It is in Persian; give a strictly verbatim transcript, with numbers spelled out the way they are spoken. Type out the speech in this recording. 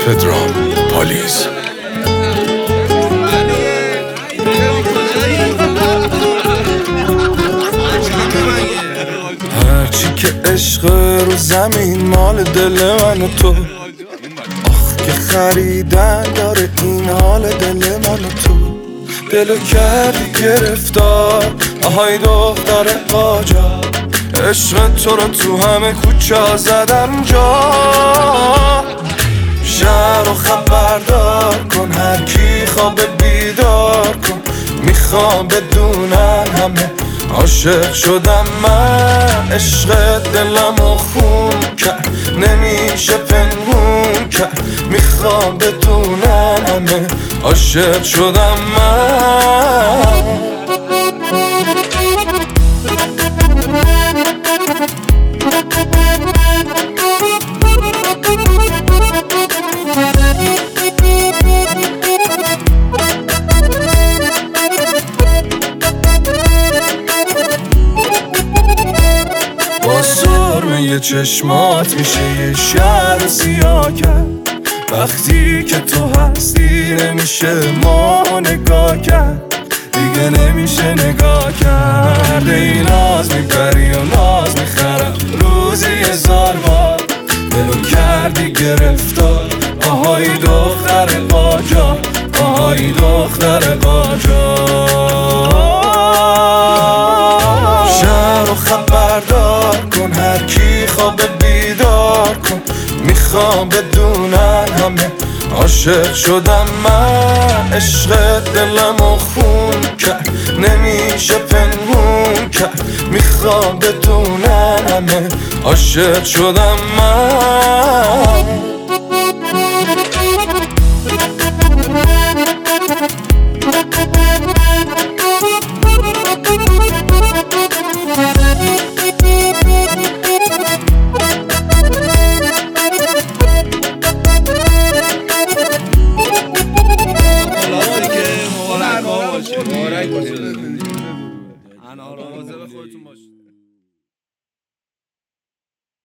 پدرام پالیز. هرچی که عشق رو زمین مال دل من و تو، آخ که خریدن داره این حال دل من و تو. دلو کردی گرفتار، آهای دختر قاجار، عشق تو رو تو همه کوچه زدم جا. شهر رو خبردار کن، هر کی خواب بیدار کن، میخوام بدونن همه عاشق شدم من. عشق دلمو خون کرد، نمیشه پنهون کرد، میخوام بدونن همه عاشق شدم من. با سرمه چشمات میشه یه شهر سیاه کرد، وقتی که تو هستی نمیشه ما نگاه کرد، دیگه نمیشه نگاه کرد. ای ناز میبری و ناز میخرم روزی هزار بار، دلو کردی گرفتار، آهای دختر قاجار، آهای دختر قاجار. شهر رو خبردار کن، هر کی خواب بیدار کن، میخوام بدونن همه عاشق شدم من. عشق دلمو خون کرد، نمیشه پنهون کرد، میخوام بدونن همه عاشق شدم من. مبارک باشه.